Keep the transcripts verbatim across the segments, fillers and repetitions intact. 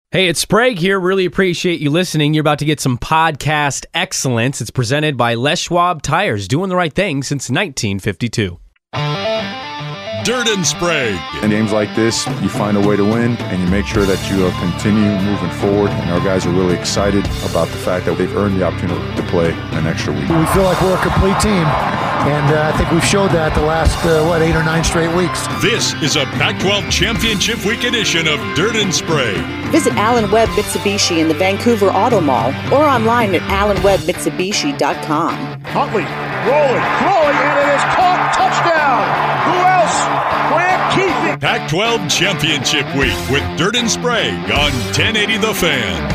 Hey, it's Sprague here. Really appreciate you listening. You're about to get some podcast excellence. It's presented by Les Schwab Tires, doing the right thing since nineteen fifty-two. Dirt and Sprague. In games like this, you find a way to win, and you make sure that you uh, continue moving forward. And our guys are really excited about the fact that they've earned the opportunity to play an extra week. We feel like we're a complete team, and uh, I think we've showed that the last, uh, what, eight or nine straight weeks. This is a Pac twelve Championship Week edition of Dirt and Sprague. Visit Allen Webb Mitsubishi in the Vancouver Auto Mall or online at allen webb mitsubishi dot com. Huntley rolling, throwing, and it is caught. Touchdown. Who else? Grant Keithy. Pac twelve Championship Week with Dirt and Sprague on ten eighty The Fan.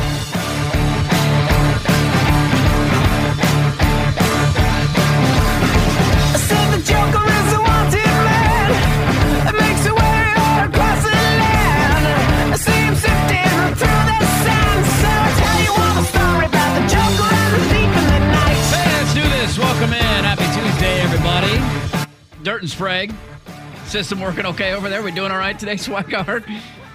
Dirt and Sprague. System working okay over there? We doing all right today, Swigart?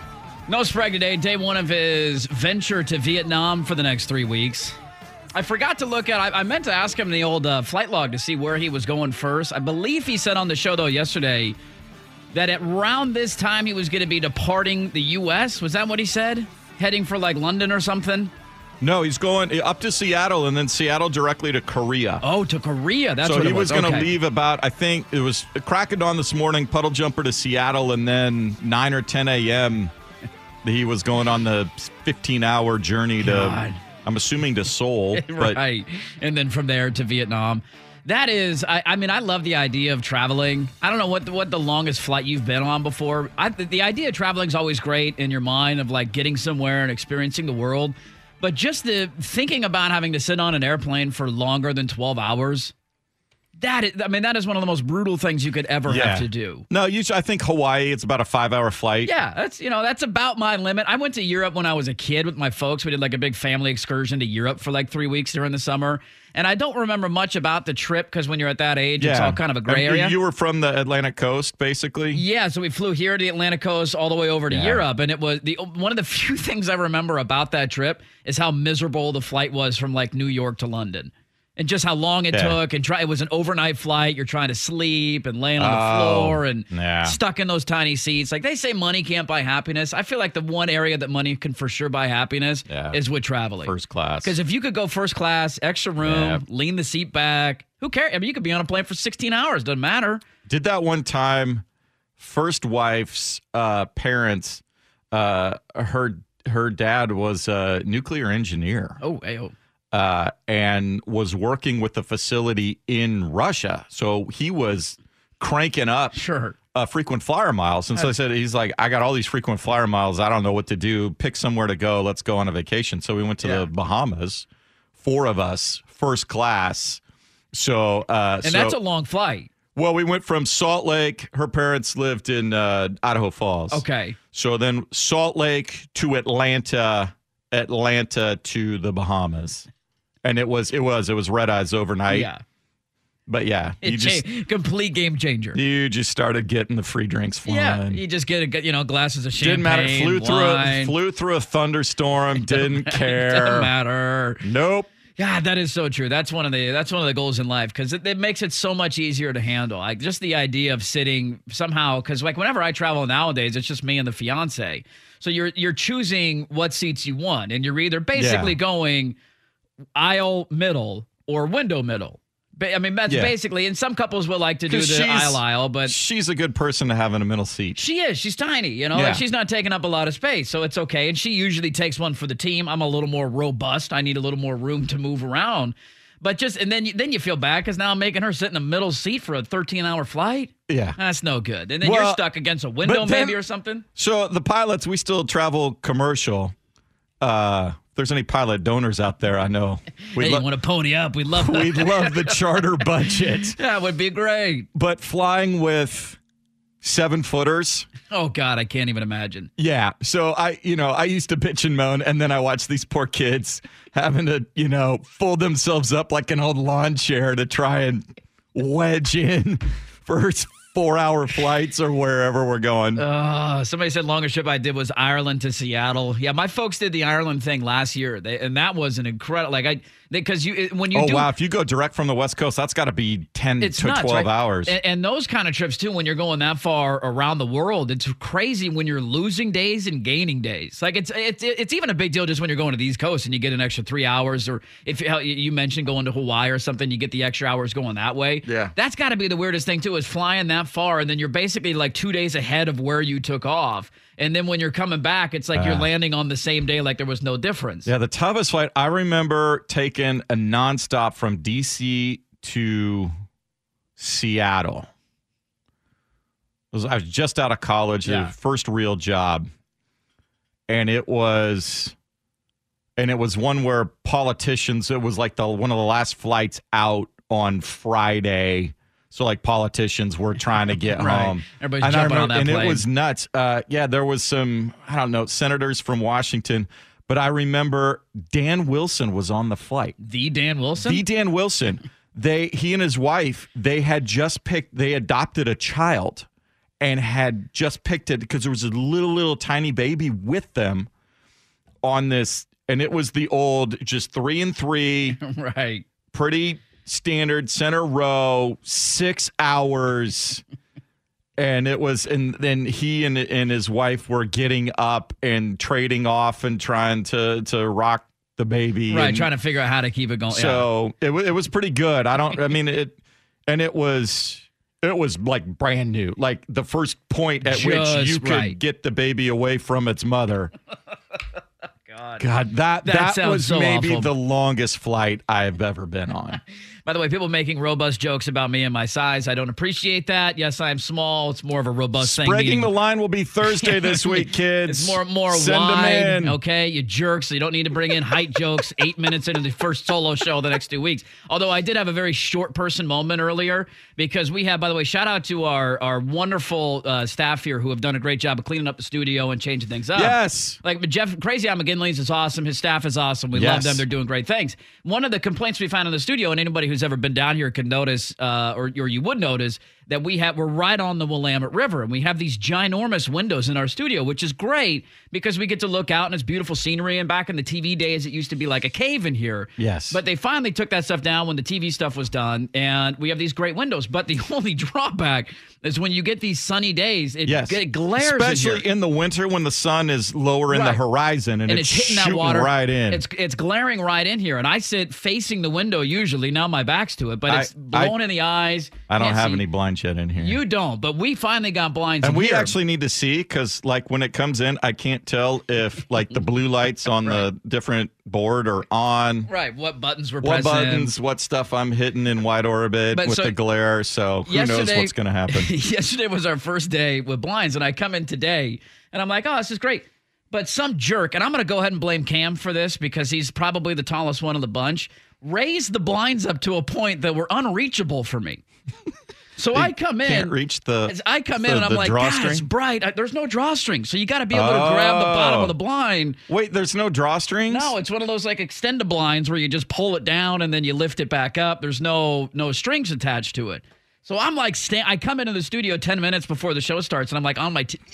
No Sprague today. Day one of his venture to Vietnam for the next three weeks. I forgot to look at, I, I meant to ask him the old uh, flight log to see where he was going first. I believe he said on the show, though, yesterday that at around this time he was going to be departing the U S. Was that what he said? Heading for like London or something? No, he's going up to Seattle and then Seattle directly to Korea. Oh, to Korea. That's so what he it was. was going to okay. leave about, I think it was crack of dawn this morning, puddle jumper to Seattle, and then nine or ten a.m. he was going on the fifteen-hour journey to, God. I'm assuming, to Seoul. But right. And then from there to Vietnam. That is, I, I mean, I love the idea of traveling. I don't know what the, what the longest flight you've been on before. I, the idea of traveling is always great in your mind of like getting somewhere and experiencing the world. But just the thinking about having to sit on an airplane for longer than twelve hours, that is, I mean, that is one of the most brutal things you could ever yeah. have to do. No, usually I think Hawaii, it's about a five-hour flight. Yeah, that's, you know, that's about my limit. I went to Europe when I was a kid with my folks. We did like a big family excursion to Europe for like three weeks during the summer. And I don't remember much about the trip because when you're at that age, yeah. it's all kind of a gray I mean, area. You were from the Atlantic coast, basically? Yeah, so we flew here to the Atlantic coast all the way over to yeah. Europe. And it was the one of the few things I remember about that trip is how miserable the flight was from like New York to London. And just how long it yeah. took. And try, it was an overnight flight. You're trying to sleep and laying on the oh, floor and yeah. stuck in those tiny seats. Like they say money can't buy happiness. I feel like the one area that money can for sure buy happiness yeah. is with traveling. First class. Because if you could go first class, extra room, yeah. lean the seat back, who cares? I mean, you could be on a plane for sixteen hours. Doesn't matter. Did that one time, first wife's uh, parents, uh, her her dad was a nuclear engineer. Oh, hey, oh. Uh, and was working with the facility in Russia. So he was cranking up sure. uh, frequent flyer miles. And so I said, he's like, I got all these frequent flyer miles. I don't know what to do. Pick somewhere to go. Let's go on a vacation. So we went to yeah. the Bahamas, four of us, first class. So, uh, and so, that's a long flight. Well, we went from Salt Lake. Her parents lived in uh, Idaho Falls. Okay. So then Salt Lake to Atlanta, Atlanta to the Bahamas. And it was, it was, it was red eyes overnight. Yeah. But yeah, you It just cha- complete game changer. you just started getting the free drinks flowing. Yeah, you just get a, you know glasses of champagne. Didn't matter. Flew through a wine. flew through a thunderstorm. Didn't care. Doesn't matter. Nope. Yeah, that is so true. That's one of the that's one of the goals in life because it, it makes it so much easier to handle. Like just the idea of sitting somehow because like whenever I travel nowadays, it's just me and the fiance. So you're you're choosing what seats you want, and you're either basically Yeah. going aisle middle or window middle. Ba- I mean, that's Yeah. basically, and some couples will like to do the 'Cause she's- aisle aisle, but She's a good person to have in a middle seat. she is. She's tiny, you know, Yeah. like she's not taking up a lot of space, so it's okay. And she usually takes one for the team. I'm a little more robust. I need a little more room to move around. But just, and then you, then you feel bad because now I'm making her sit in the middle seat for a thirteen hour flight. Yeah. That's no good. And then Well, you're stuck against a window but then- maybe or something. So the pilots, we still travel commercial. Uh, if there's any pilot donors out there, I know. We'd Hey, lo- you want to pony up? We'd love that. We'd love the charter budget. That would be great. But flying with seven footers. Oh, God, I can't even imagine. Yeah. So I, you know, I used to bitch and moan, and then I watched these poor kids having to, you know, fold themselves up like an old lawn chair to try and wedge in for four-hour flights or wherever we're going. Uh, somebody said longest trip I did was Ireland to Seattle. Yeah, my folks did the Ireland thing last year, they, and that was an incredible. Like I, because you it- when you oh do, wow! If you go direct from the West Coast, that's got to be ten it's to nuts, twelve right? hours. And, and those kind of trips too, when you're going that far around the world, it's crazy when you're losing days and gaining days. Like it's it's it's even a big deal just when you're going to the East Coast and you get an extra three hours, or if you you mentioned going to Hawaii or something, you get the extra hours going that way. Yeah, that's got to be the weirdest thing too, is flying that far and then you're basically like two days ahead of where you took off. And then when you're coming back, it's like uh, you're landing on the same day like there was no difference. Yeah, the toughest flight, I remember taking a nonstop from D C to Seattle. It was, I was just out of college, Yeah. the first real job. And it was and it was one where politicians, it was like the one of the last flights out on Friday. So, like, politicians were trying to get right. home. Everybody's and jumping remember, on that and plane. it was nuts. Uh, yeah, there was some, I don't know, senators from Washington. But I remember Dan Wilson was on the flight. The Dan Wilson? The Dan Wilson. They, he and his wife, they had just picked, they adopted a child and had just picked it because there was a little, little tiny baby with them on this. And it was the old, just three and three. Right. Pretty standard center row, six hours. And it was, and then he and, and his wife were getting up and trading off and trying to, to rock the baby. Right, and trying to figure out how to keep it going. So yeah. it, it was pretty good. I don't, I mean, it, and it was, it was like brand new. Like the first point at Just which you could right. get the baby away from its mother. God. God, that, That that, was sounds so maybe awful. the longest flight I've ever been on. By the way, people making robust jokes about me and my size. I don't appreciate that. Yes, I'm small. It's more of a robust thing. Spreading meaning- the line will be Thursday this week, kids. It's more more Send wide. them in. Okay, you jerks. So you don't need to bring in height jokes eight minutes into the first solo show the next two weeks. Although I did have a very short person moment earlier because we have, by the way, shout out to our, our wonderful uh, staff here who have done a great job of cleaning up the studio and changing things up. Yes. Like Jeff, Crazy Al McGinley's is awesome. His staff is awesome. We Yes. love them. They're doing great things. One of the complaints we found in the studio, and anybody who's ever been down here could notice, uh, or, or you would notice, that we have we're right on the Willamette River, and we have these ginormous windows in our studio, which is great because we get to look out and it's beautiful scenery. And back in the T V days, it used to be like a cave in here. Yes. But they finally took that stuff down when the T V stuff was done, and we have these great windows. But the only drawback is when you get these sunny days, it, Yes. it glares Especially in here. in the winter when the sun is lower in Right. the horizon and, and it's, it's hitting that shooting water right in. It's it's glaring right in here, and I sit facing the window usually. Now my back's to it, but I- it's blowing I- in the eyes. I don't Can't have see. any blind shed in here. You don't, but we finally got blinds. and in we here. actually need to see because, like, when it comes in, I can't tell if, like, the blue lights on the different board are on. right what buttons we're What pressing. buttons, what stuff I'm hitting in wide orbit But with so- the glare. So who knows Yesterday- what's going to happen. Yesterday was our first day with blinds, and I come in today, and I'm like, oh, this is great. But some jerk, and I'm going to go ahead and blame Cam for this because he's probably the tallest one of the bunch, raised the blinds up to a point that were unreachable for me. So I come in. Can't reach the. As I come the- in and I'm the like, God, drawstring? it's bright. I, there's no drawstring. So you got to be able to grab the bottom Oh. of the blind. Wait, there's no drawstrings? No, it's one of those like extend blinds where you just pull it down and then you lift it back up. There's no no strings attached to it. So I'm like, sta- I come into the studio ten minutes before the show starts and I'm like on my, t-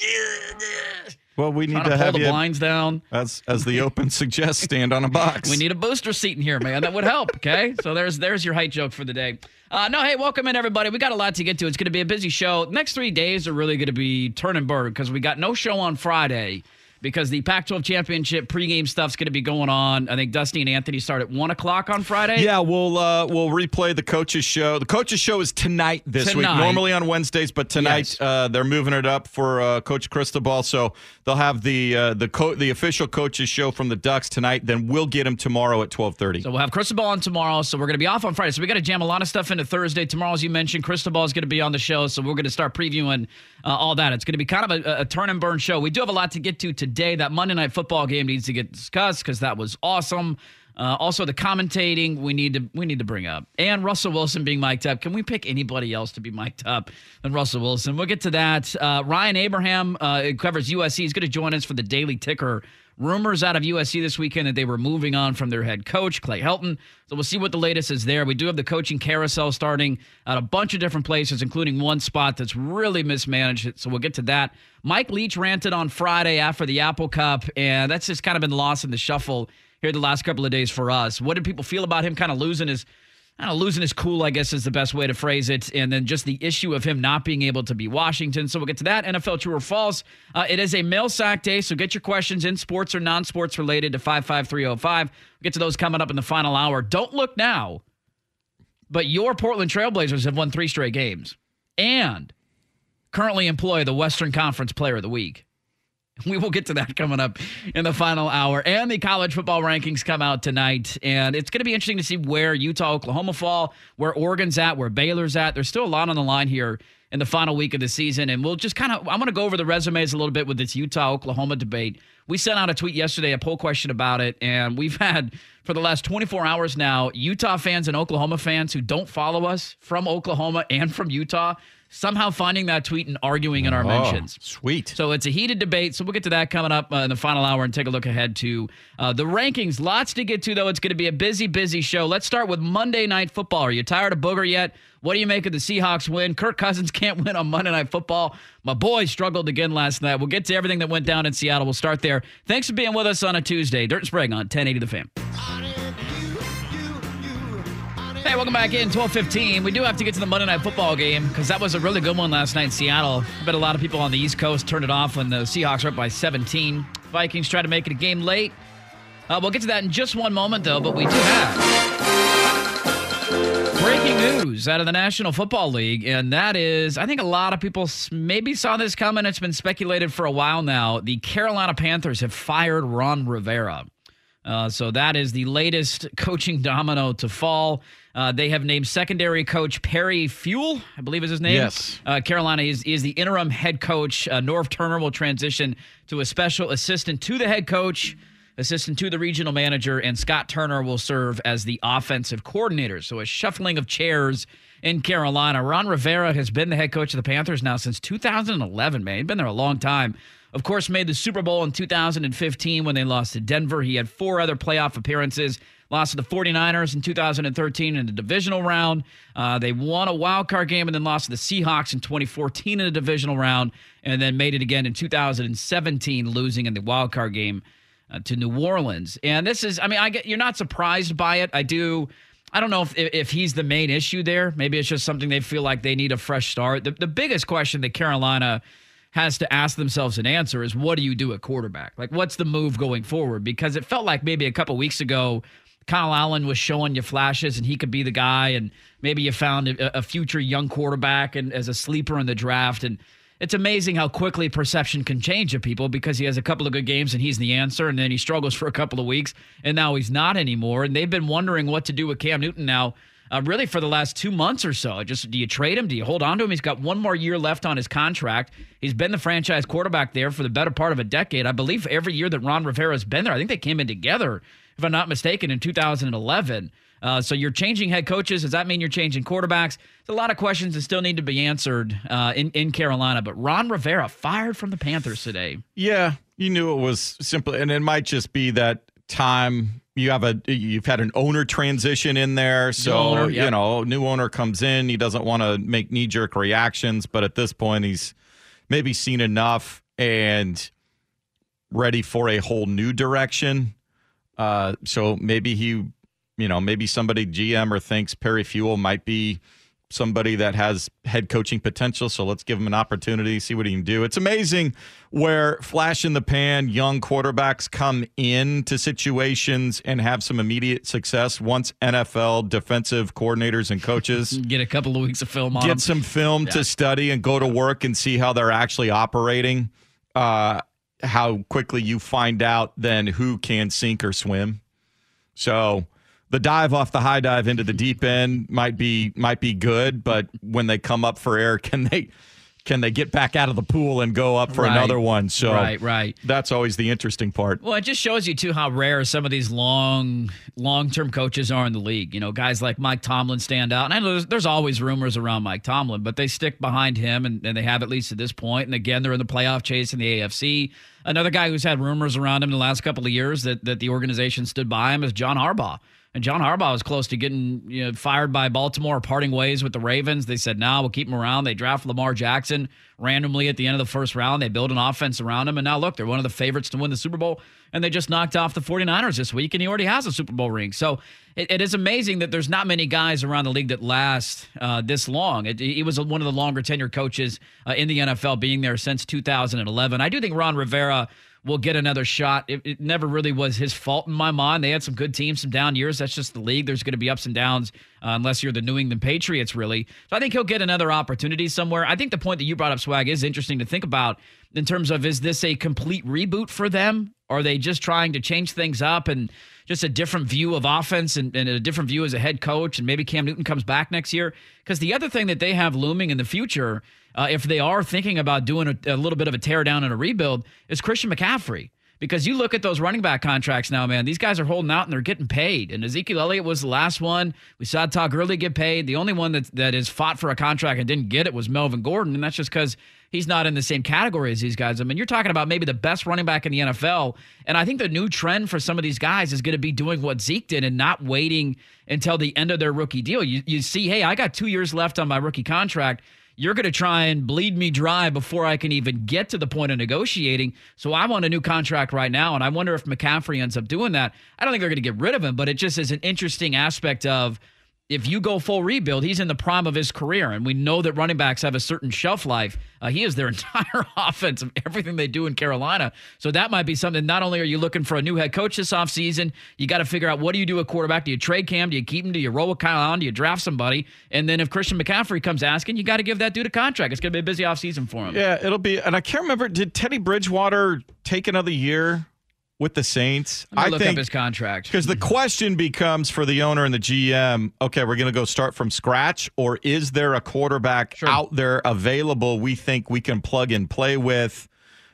Well, we need trying to, to pull have the you, blinds down. as as the open suggests, stand on a box. We need a booster seat in here, man. That would help. Okay, so there's there's your height joke for the day. Uh, no, hey, welcome in everybody. We got a lot to get to. It's going to be a busy show. Next three days are really going to be turn and burn because we got no show on Friday because the Pac twelve championship pregame stuff's going to be going on. I think Dusty and Anthony start at one o'clock on Friday. Yeah, we'll uh, we'll replay the coaches show. The coaches show is tonight this Tonight. week. Normally on Wednesdays, but tonight Yes. uh, they're moving it up for uh, Coach Cristobal. So they'll have the uh, the co- the official coaches show from the Ducks tonight. Then we'll get them tomorrow at twelve thirty. So we'll have Cristobal on tomorrow. So we're going to be off on Friday. So we got to jam a lot of stuff into Thursday. Tomorrow, as you mentioned, Cristobal is going to be on the show. So we're going to start previewing uh, all that. It's going to be kind of a, a turn and burn show. We do have a lot to get to today. That Monday Night Football game needs to get discussed because that was awesome. Uh, also, the commentating we need to we need to bring up, and Russell Wilson being mic'd up. Can we pick anybody else to be mic'd up than Russell Wilson? We'll get to that. Uh, Ryan Abraham, uh, who covers U S C, is going to join us for the Daily Ticker rumors out of U S C this weekend that they were moving on from their head coach, Clay Helton. So we'll see what the latest is there. We do have the coaching carousel starting at a bunch of different places, including one spot that's really mismanaged. So we'll get to that. Mike Leach ranted on Friday after the Apple Cup, and that's just kind of been lost in the shuffle here the last couple of days for us. What did people feel about him kind of losing his I don't know, losing his cool, I guess, is the best way to phrase it. And then just the issue of him not being able to be Washington. So we'll get to that. N F L True or False. Uh, it is a mail sack day, so get your questions in, sports or non-sports related, to five five three oh five. We'll get to those coming up in the final hour. Don't look now, but your Portland Trailblazers have won three straight games and currently employ the Western Conference Player of the Week. We will get to that coming up in the final hour. And the college football rankings come out tonight. And it's going to be interesting to see where Utah, Oklahoma fall, where Oregon's at, where Baylor's at. There's still a lot on the line here in the final week of the season. And we'll just kind of, I'm going to go over the resumes a little bit with this Utah-Oklahoma debate. We sent out a tweet yesterday, a poll question about it. And we've had, for the last twenty-four hours now, Utah fans and Oklahoma fans who don't follow us from Oklahoma and from Utah somehow finding that tweet and arguing in our oh, mentions. Sweet. So it's a heated debate. So we'll get to that coming up uh, in the final hour and take a look ahead to uh, the rankings. Lots to get to, though. It's going to be a busy, busy show. Let's start with Monday Night Football. Are you tired of Booger yet? What do you make of the Seahawks win? Kirk Cousins can't win on Monday Night Football. My boys struggled again last night. We'll get to everything that went down in Seattle. We'll start there. Thanks for being with us on a Tuesday. Dirt and Sprague on ten eighty The Fan. Hey, welcome back in, twelve fifteen. We do have to get to the Monday Night Football game because that was a really good one last night in Seattle. I bet a lot of people on the East Coast turned it off when the Seahawks were up by seventeen. Vikings tried to make it a game late. Uh, we'll get to that in just one moment, though, but we do have breaking news out of the National Football League, and that is, I think a lot of people maybe saw this coming. It's been speculated for a while now. The Carolina Panthers have fired Ron Rivera. Uh, so that is the latest coaching domino to fall. Uh, they have named secondary coach Perry Fewell, I believe is his name. Yes. Uh, Carolina is, is the interim head coach. Uh, Norv Turner will transition to a special assistant to the head coach, assistant to the regional manager, and Scott Turner will serve as the offensive coordinator. So a shuffling of chairs in Carolina. Ron Rivera has been the head coach of the Panthers now since two thousand eleven, man. He's been there a long time. Of course, made the Super Bowl in two thousand fifteen when they lost to Denver. He had four other playoff appearances. Lost to the 49ers in two thousand thirteen in the divisional round. Uh, they won a wild card game and then lost to the Seahawks in twenty fourteen in the divisional round, and then made it again in two thousand seventeen, losing in the wild card game uh, to New Orleans. And this is, I mean, I get you're not surprised by it. I do. I don't know if if he's the main issue there. Maybe it's just something they feel like they need a fresh start. The, the biggest question that Carolina has to ask themselves and answer is, what do you do at quarterback? Like, what's the move going forward? Because it felt like maybe a couple weeks ago, Kyle Allen was showing you flashes and he could be the guy, and maybe you found a, a future young quarterback and as a sleeper in the draft. And it's amazing how quickly perception can change of people, because he has a couple of good games and he's the answer, and then he struggles for a couple of weeks and now he's not anymore. And they've been wondering what to do with Cam Newton now, uh, really for the last two months or so. Just, do you trade him? Do you hold on to him? He's got one more year left on his contract. He's been the franchise quarterback there for the better part of a decade. I believe every year that Ron Rivera's been there, I think they came in together, if I'm not mistaken, in two thousand eleven. Uh, so you're changing head coaches. Does that mean you're changing quarterbacks? There's a lot of questions that still need to be answered uh, in, in Carolina. But Ron Rivera fired from the Panthers today. Yeah, you knew it was simple. And it might just be that time you have a, you've had an owner transition in there. So, owner, yep. you know, new owner comes in. He doesn't want to make knee-jerk reactions. But at this point, he's maybe seen enough and ready for a whole new direction. Uh, so maybe he, you know, maybe somebody G M or thinks Perry Fewell might be somebody that has head coaching potential. So let's give him an opportunity, see what he can do. It's amazing where flash in the pan young quarterbacks come into situations and have some immediate success once N F L defensive coordinators and coaches get a couple of weeks of film on get them. some film yeah. to study and go to work and see how they're actually operating. Uh, how quickly you find out then who can sink or swim. So the dive off the high dive into the deep end might be might be good, but when they come up for air, can they can they get back out of the pool and go up for right. another one? So right, right. That's always the interesting part. Well, it just shows you too how rare some of these long long-term coaches are in the league. You know, guys like Mike Tomlin stand out. And I know there's, there's always rumors around Mike Tomlin, but they stick behind him, and, and they have at least at this point. And again, they're in the playoff chase in the A F C. Another guy who's had rumors around him the last couple of years that, that the organization stood by him is John Harbaugh. And John Harbaugh was close to getting you know, fired by Baltimore, parting ways with the Ravens. They said, no, nah, we'll keep him around. They draft Lamar Jackson randomly at the end of the first round. They build an offense around him. And now, look, they're one of the favorites to win the Super Bowl. And they just knocked off the 49ers this week, and he already has a Super Bowl ring. So it, it is amazing that there's not many guys around the league that last uh, this long. It, he was one of the longer tenured coaches uh, in the N F L, being there since two thousand eleven. I do think Ron Rivera will get another shot. It, it never really was his fault in my mind. They had some good teams, some down years. That's just the league. There's going to be ups and downs uh, unless you're the New England Patriots, really. So I think he'll get another opportunity somewhere. I think the point that you brought up, Swag, is interesting to think about in terms of, is this a complete reboot for them? Are they just trying to change things up and just a different view of offense and, and a different view as a head coach, and maybe Cam Newton comes back next year? Because the other thing that they have looming in the future, uh, if they are thinking about doing a, a little bit of a tear down and a rebuild, is Christian McCaffrey. Because you look at those running back contracts now, man, these guys are holding out and they're getting paid. And Ezekiel Elliott was the last one. We saw Todd Gurley get paid. The only one that that is fought for a contract and didn't get it was Melvin Gordon, and that's just because he's not in the same category as these guys. I mean, you're talking about maybe the best running back in the N F L, and I think the new trend for some of these guys is going to be doing what Zeke did and not waiting until the end of their rookie deal. You, you see, hey, I got two years left on my rookie contract. You're going to try and bleed me dry before I can even get to the point of negotiating. So I want a new contract right now, and I wonder if McCaffrey ends up doing that. I don't think they're going to get rid of him, but it just is an interesting aspect of, if you go full rebuild, he's in the prime of his career, and we know that running backs have a certain shelf life. Uh, he is their entire offense of everything they do in Carolina. So that might be something. Not only are you looking for a new head coach this offseason, you got to figure out, what do you do at quarterback? Do you trade Cam? Do you keep him? Do you roll with Kyle Allen? Do you draft somebody? And then if Christian McCaffrey comes asking, you got to give that dude a contract. It's going to be a busy offseason for him. Yeah, it'll be. And I can't remember, did Teddy Bridgewater take another year with the Saints? Let me I look think up his contract. Because the question becomes for the owner and the G M, okay, we're going to go start from scratch, or is there a quarterback Sure. out there available we think we can plug and play with?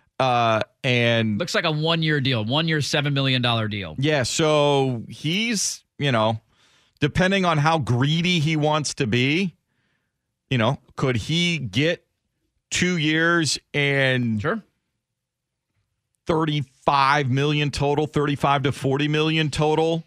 Uh, and Looks like a one-year deal, one-year, seven million dollars deal. yeah, so he's, you know, depending on how greedy he wants to be, you know, could he get two years and Sure. thirty-five million total, thirty-five to forty million total,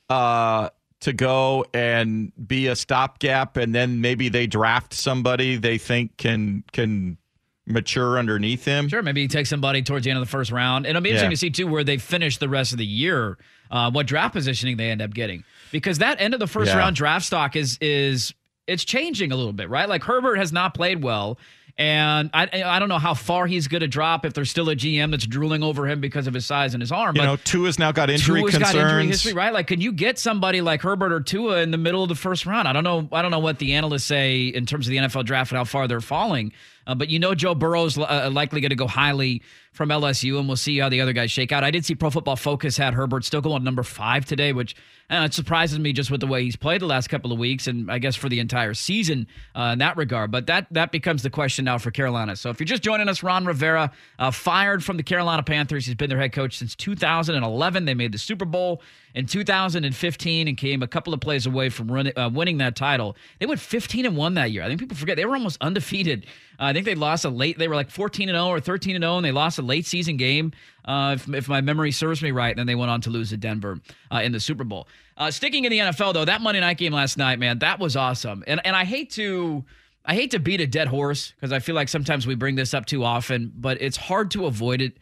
uh, to go and be a stopgap, and then maybe they draft somebody they think can can mature underneath him. Sure, maybe you take somebody towards the end of the first round. And it'll be interesting Yeah. to see, too, where they finish the rest of the year, uh, what draft positioning they end up getting. Because that end of the first Yeah. round draft stock is is it's changing a little bit, right? Like, Herbert has not played well. And I I don't know how far he's going to drop, if there's still a G M that's drooling over him because of his size and his arm. You but know, Tua's now got injury Tua's concerns. got injury history, right? Like, can you get somebody like Herbert or Tua in the middle of the first round? I don't know. I don't know what the analysts say in terms of the N F L draft and how far they're falling. Uh, but you know, Joe Burrow's uh, likely going to go highly from L S U, and we'll see how the other guys shake out. I did see Pro Football Focus had Herbert still going number five today, which uh, it surprises me just with the way he's played the last couple of weeks, and I guess for the entire season uh, in that regard. But that that becomes the question now for Carolina. So if you're just joining us, Ron Rivera uh, fired from the Carolina Panthers. He's been their head coach since two thousand eleven. They made the Super Bowl in two thousand fifteen and came a couple of plays away from run, uh, winning that title. They went fifteen and one that year. I think people forget they were almost undefeated. Uh, I think they lost a late. They were like fourteen and oh or thirteen and oh, and they lost a late season game, uh, if, if my memory serves me right. And then they went on to lose to Denver uh, in the Super Bowl. Uh, sticking in the N F L though, that Monday night game last night, man, that was awesome. And and I hate to. I hate to beat a dead horse because I feel like sometimes we bring this up too often, but it's hard to avoid it.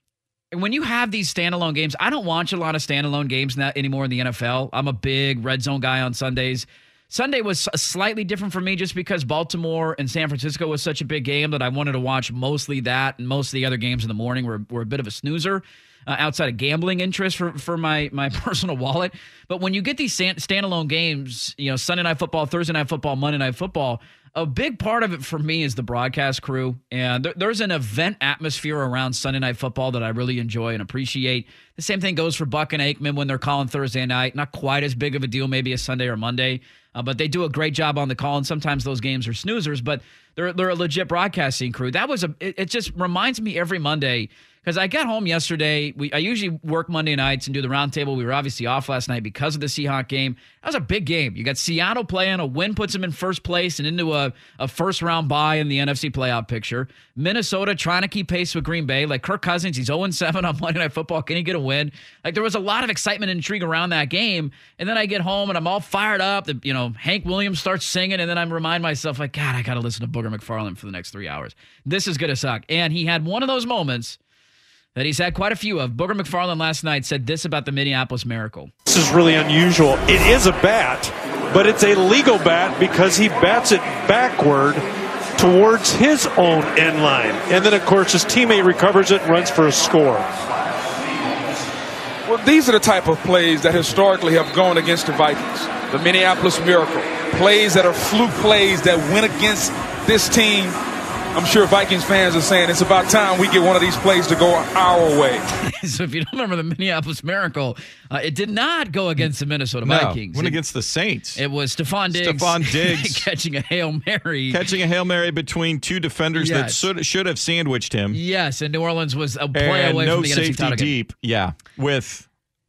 And when you have these standalone games, I don't watch a lot of standalone games now anymore in the N F L. I'm a big red zone guy on Sundays. Sunday was slightly different for me just because Baltimore and San Francisco was such a big game that I wanted to watch mostly that, and most of the other games in the morning were, were a bit of a snoozer uh, outside of gambling interest for, for my, my personal wallet. But when you get these stand, standalone games, you know, Sunday Night Football, Thursday Night Football, Monday Night Football, a big part of it for me is the broadcast crew. And there, there's an event atmosphere around Sunday Night Football that I really enjoy and appreciate. The same thing goes for Buck and Aikman when they're calling Thursday night. Not quite as big of a deal maybe as Sunday or Monday, uh, but they do a great job on the call. And sometimes those games are snoozers, but they're they're a legit broadcasting crew. That was a. It, it just reminds me every Monday, Because I got home yesterday. We I usually work Monday nights and do the roundtable. We were obviously off last night because of the Seahawks game. That was a big game. You got Seattle playing. A win puts them in first place and into a, a first-round bye in the N F C playoff picture. Minnesota trying to keep pace with Green Bay. Like Kirk Cousins, he's oh and seven on Monday Night Football. Can he get a win? Like there was a lot of excitement and intrigue around that game. And then I get home and I'm all fired up. The, you know, Hank Williams starts singing, and then I remind myself, like, God, I got to listen to Booger McFarland for the next three hours. This is going to suck. And he had one of those moments that he's had quite a few of. Booger McFarland last night said this about the Minneapolis Miracle. This is really unusual. It is a bat, but it's a legal bat because he bats it backward towards his own end line. And then, of course, his teammate recovers it and runs for a score. Well, these are the type of plays that historically have gone against the Vikings. The Minneapolis Miracle. Plays that are fluke plays that went against this team. I'm sure Vikings fans are saying it's about time we get one of these plays to go our way. So if you don't remember the Minneapolis Miracle, uh, it did not go against the Minnesota no, Vikings. Went it, against the Saints. It was Stephon Diggs, Stephon Diggs catching a Hail Mary. Catching a Hail Mary between two defenders yes. that should, should have sandwiched him. Yes, and New Orleans was a play and away no from the N F C title safety deep. Yeah, with...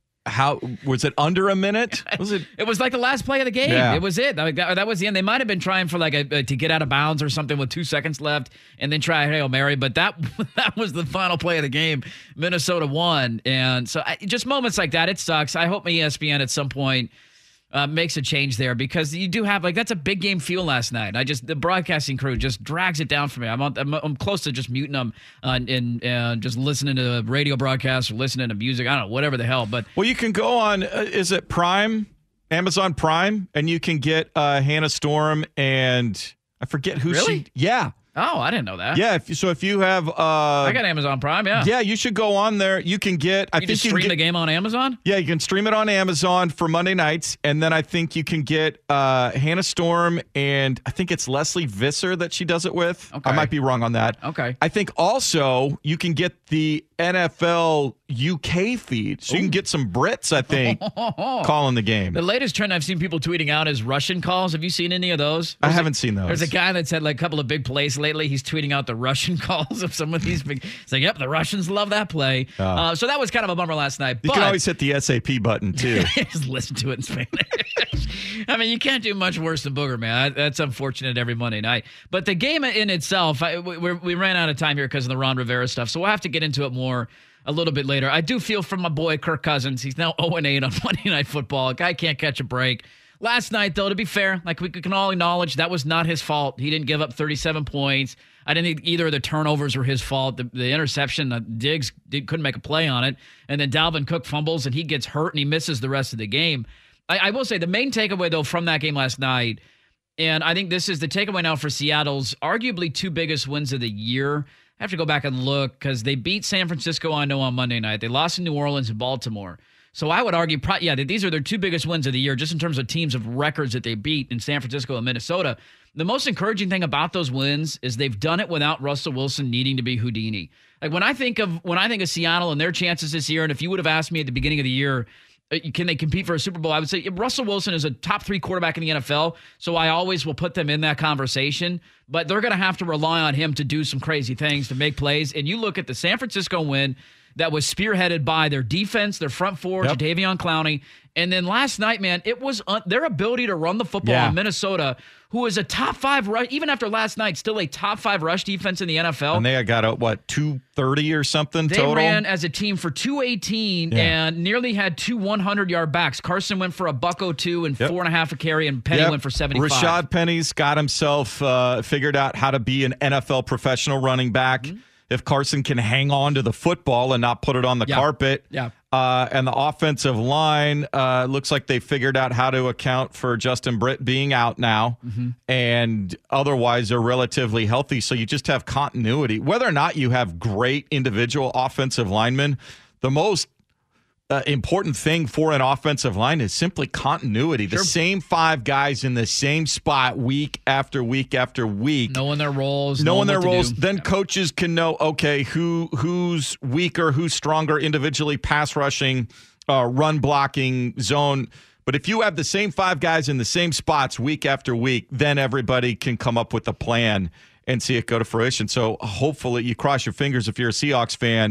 How was it under a minute? Was it? It was like the last play of the game. Yeah. It was it. That, that was the end. They might have been trying for like a, a to get out of bounds or something with two seconds left, and then try a Hail Mary. But that that was the final play of the game. Minnesota won, and so I, just moments like that, it sucks. I hope E S P N at some point uh, makes a change there because you do have like that's a big game feel last night. I just the broadcasting crew just drags it down for me. I'm on, I'm, I'm close to just muting them uh, and and just listening to the radio broadcast or listening to music. I don't know, whatever the hell. But well, you can go on. Uh, is it Prime, Amazon Prime, and you can get uh, Hannah Storm and I forget who really? she. Yeah. Oh, I didn't know that. Yeah, if, so if you have, uh, I got Amazon Prime. Yeah, yeah, you should go on there. You can get. I you think just you stream can get, the game on Amazon. Yeah, you can stream it on Amazon for Monday nights, and then I think you can get uh, Hannah Storm and I think it's Leslie Visser that she does it with. Okay. I might be wrong on that. Okay. I think also you can get the N F L U K feed, so Ooh. You can get some Brits. I think calling the game. The latest trend I've seen people tweeting out is Russian calls. Have you seen any of those? There's I haven't a, seen those. There's a guy that's had like a couple of big plays lately. He's tweeting out the Russian calls of some of these big. It's like, yep, the Russians love that play. Uh, uh, so that was kind of a bummer last night. You but, can always hit the S A P button too. Just listen to it in Spanish. I mean, you can't do much worse than Booger, man. That's unfortunate every Monday night. But the game in itself, I, we, we ran out of time here because of the Ron Rivera stuff, so we'll have to get into it more a little bit later. I do feel for my boy Kirk Cousins. He's now oh and eight on Monday Night Football. Guy can't catch a break. Last night, though, to be fair, like we can all acknowledge, that was not his fault. He didn't give up thirty-seven points. I didn't think either of the turnovers were his fault. The, the interception, uh, Diggs did, couldn't make a play on it. And then Dalvin Cook fumbles, and he gets hurt, and he misses the rest of the game. I, I will say the main takeaway, though, from that game last night, and I think this is the takeaway now for Seattle's arguably two biggest wins of the year. I have to go back and look because they beat San Francisco, I know, on Monday night. They lost in New Orleans and Baltimore. So I would argue, yeah, that these are their two biggest wins of the year, just in terms of teams of records that they beat in San Francisco and Minnesota. The most encouraging thing about those wins is they've done it without Russell Wilson needing to be Houdini. Like when I think of when I think of Seattle and their chances this year, and if you would have asked me at the beginning of the year, can they compete for a Super Bowl? I would say Russell Wilson is a top three quarterback in the N F L, so I always will put them in that conversation. But they're going to have to rely on him to do some crazy things, to make plays. And you look at the San Francisco win that was spearheaded by their defense, their front four, yep. Jadeveon Clowney. And then last night, man, it was un- their ability to run the football yeah. in Minnesota, who is a top five rush, even after last night, still a top five rush defense in the N F L. And they got a, what, two thirty or something they total? They ran as a team for two eighteen yeah. and nearly had two hundred-yard backs. Carson went for a buck oh two and yep. four and a half a carry, and Penny yep. went for seventy-five. Rashad Penny's got himself uh, figured out how to be an N F L professional running back. Mm-hmm. If Carson can hang on to the football and not put it on the yeah. carpet. Yeah. Uh, and the offensive line uh, looks like they figured out how to account for Justin Britt being out now. Mm-hmm. And otherwise, they're relatively healthy. So you just have continuity. Whether or not you have great individual offensive linemen, the most Uh, important thing for an offensive line is simply continuity. Sure. The same five guys in the same spot week after week after week. Knowing their roles. Knowing, knowing their roles. Do. Then yeah. coaches can know, okay, who who's weaker, who's stronger individually, pass rushing, uh, run blocking, zone. But if you have the same five guys in the same spots week after week, then everybody can come up with a plan and see it go to fruition. So hopefully you cross your fingers if you're a Seahawks fan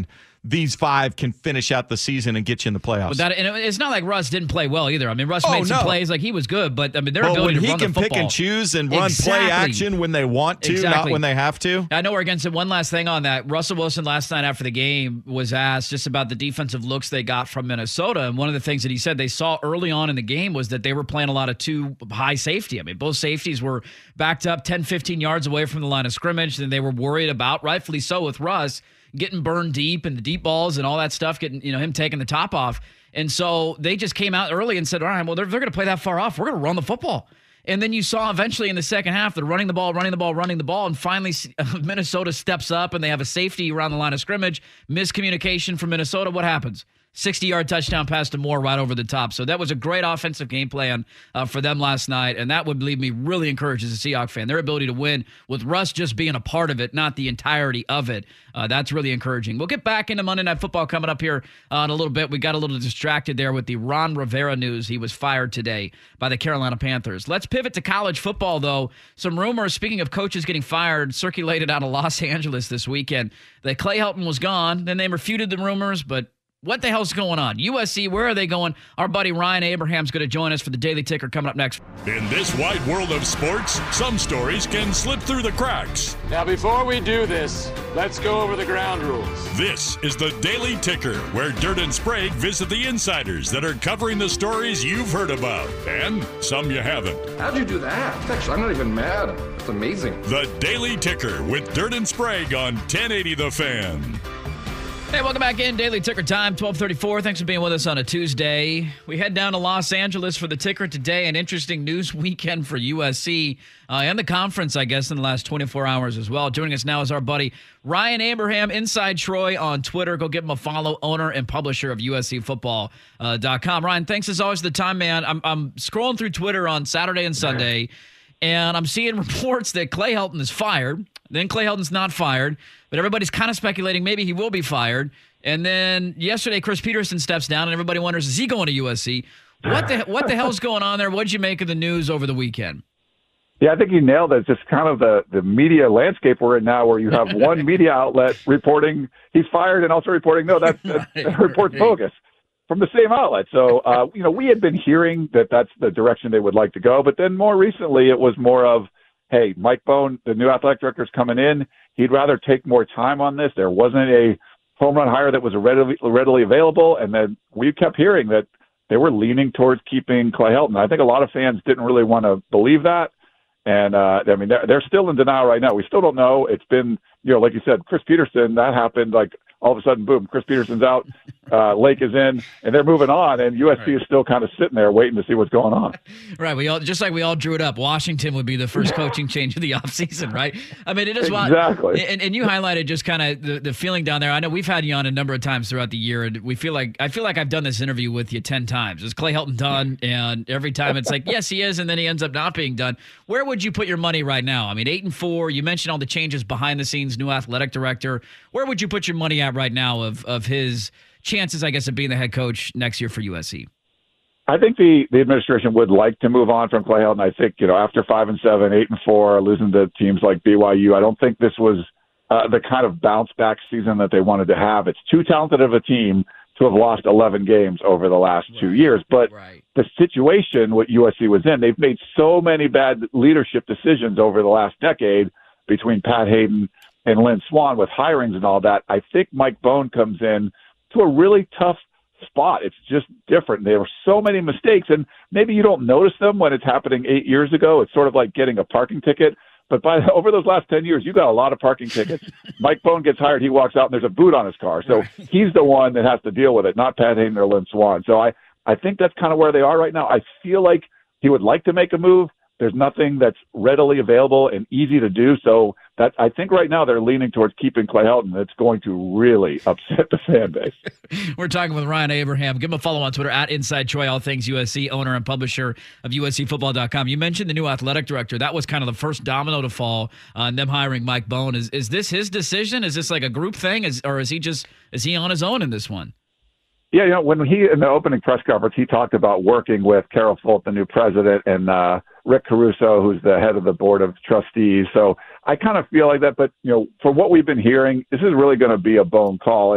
these five can finish out the season and get you in the playoffs. But that, and it's not like Russ didn't play well either. I mean, Russ oh, made some no. plays. Like, he was good, but, I mean, their but ability when to he run can the football. pick and choose and run exactly. play action when they want to, exactly. not when they have to. I know we're against it. One last thing on that. Russell Wilson last night after the game was asked just about the defensive looks they got from Minnesota. And one of the things that he said they saw early on in the game was that they were playing a lot of two high safety. I mean, both safeties were backed up ten, fifteen yards away from the line of scrimmage, and they were worried about, rightfully so with Russ, getting burned deep and the deep balls and all that stuff, getting, you know, him taking the top off. And so they just came out early and said, all right, well, they're, they're going to play that far off. We're going to run the football. And then you saw eventually in the second half, they're running the ball, running the ball, running the ball. And finally, Minnesota steps up and they have a safety around the line of scrimmage. Miscommunication from Minnesota. What happens? sixty-yard touchdown pass to Moore right over the top. So that was a great offensive game plan uh, for them last night, and that would leave me really encouraged as a Seahawks fan. Their ability to win with Russ just being a part of it, not the entirety of it, uh, that's really encouraging. We'll get back into Monday Night Football coming up here uh, in a little bit. We got a little distracted there with the Ron Rivera news. He was fired today by the Carolina Panthers. Let's pivot to college football, though. Some rumors, speaking of coaches getting fired, circulated out of Los Angeles this weekend that Clay Helton was gone. Then they refuted the rumors, but what the hell's going on? U S C, where are they going? Our buddy Ryan Abraham's going to join us for the Daily Ticker coming up next. In this wide world of sports, some stories can slip through the cracks. Now, before we do this, let's go over the ground rules. This is the Daily Ticker, where Dirt and Sprague visit the insiders that are covering the stories you've heard about, and some you haven't. How'd you do that? Actually, I'm not even mad. It's amazing. The Daily Ticker with Dirt and Sprague on ten eighty The Fan. Hey, welcome back in. Daily Ticker time, twelve thirty-four. Thanks for being with us on a Tuesday. We head down to Los Angeles for the Ticker today. An interesting news weekend for U S C uh, and the conference, I guess, in the last twenty-four hours as well. Joining us now is our buddy Ryan Abraham, Inside Troy on Twitter. Go give him a follow, owner and publisher of U S C football dot com. Uh, Ryan, thanks as always for the time, man. I'm, I'm scrolling through Twitter on Saturday and Sunday, and I'm seeing reports that Clay Helton is fired. Then Clay Helton's not fired, but everybody's kind of speculating maybe he will be fired. And then yesterday, Chris Peterson steps down, and everybody wonders, is he going to U S C? What the what the hell's going on there? What did you make of the news over the weekend? Yeah, I think you nailed it. It's just kind of the, the media landscape we're in now, where you have one media outlet reporting he's fired and also reporting, no, that, that, that report's bogus, from the same outlet. So, uh, you know, we had been hearing that that's the direction they would like to go. But then more recently, it was more of, hey, Mike Bohn, the new athletic director, is coming in. He'd rather take more time on this. There wasn't a home run hire that was readily, readily available. And then we kept hearing that they were leaning towards keeping Clay Helton. I think a lot of fans didn't really want to believe that. And, uh, I mean, they're, they're still in denial right now. We still don't know. It's been, you know, like you said, Chris Peterson, that happened like all of a sudden, boom, Chris Peterson's out, uh, Lake is in, and they're moving on, and U S C right. is still kind of sitting there waiting to see what's going on. Right. We all, just like we all drew it up, Washington would be the first coaching change of the offseason, right? I mean, it is exactly. And, and you highlighted just kind of the, the feeling down there. I know we've had you on a number of times throughout the year, and we feel like I feel like I've done this interview with you ten times. Is Clay Helton done? And every time it's like, yes, he is, and then he ends up not being done. Where would you put your money right now? I mean, eight and four. You mentioned all the changes behind the scenes, new athletic director. Where would you put your money at right now of of his chances, I guess, of being the head coach next year for U S C? I think the, the administration would like to move on from Clay Helton. I think, you know, after five and seven, eight and four, losing to teams like B Y U, I don't think this was uh, the kind of bounce back season that they wanted to have. It's too talented of a team to have lost eleven games over the last right. two years. But right. the situation what U S C was in, they've made so many bad leadership decisions over the last decade between Pat Hayden and Lynn Swann with hirings and all that. I think Mike Bohn comes in to a really tough spot. It's just different. There were so many mistakes, and maybe you don't notice them when it's happening eight years ago. It's sort of like getting a parking ticket. But by over those last ten years, you got a lot of parking tickets. Mike Bohn gets hired. He walks out, and there's a boot on his car. So he's the one that has to deal with it, not Pat Hayden or Lynn Swann. So I, I think that's kind of where they are right now. I feel like he would like to make a move. There's nothing that's readily available and easy to do. So that I think right now they're leaning towards keeping Clay Helton. It's going to really upset the fan base. We're talking with Ryan Abraham. Give him a follow on Twitter at Inside Troy, all things U S C, owner and publisher of U S C football dot com. You mentioned the new athletic director. That was kind of the first domino to fall on them hiring Mike Bohn. Is is this his decision? Is this like a group thing? Is or is he just is he on his own in this one? Yeah, you know, when he, in the opening press conference, he talked about working with Carol Folt, the new president, and uh, Rick Caruso, who's the head of the board of trustees. So I kind of feel like that. But, you know, from what we've been hearing, this is really going to be a Bohn call. And